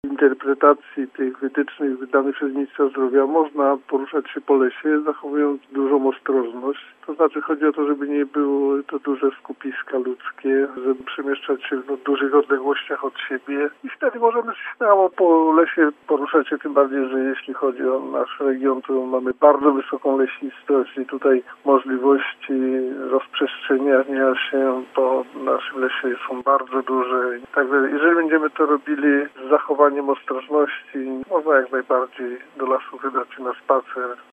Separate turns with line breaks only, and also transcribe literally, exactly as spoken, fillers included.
interpretacji tych wytycznych wydanych przez ministra zdrowia można poruszać się po lesie, zachowując dużą ostrożność. To znaczy chodzi o to, żeby nie były to duże skupiska ludzkie, żeby przemieszczać się w dużych odległościach od siebie i wtedy możemy śmiało po lesie poruszać się, tym bardziej, że jeśli chodzi o nasz region, to mamy bardzo wysoką leśnistość i tutaj możliwości rozprzestrzeniania się po naszym lesie są bardzo duże. Także jeżeli będziemy to robili z zachowaniem ostrożności, można jak najbardziej do lasu wydać się na spacer.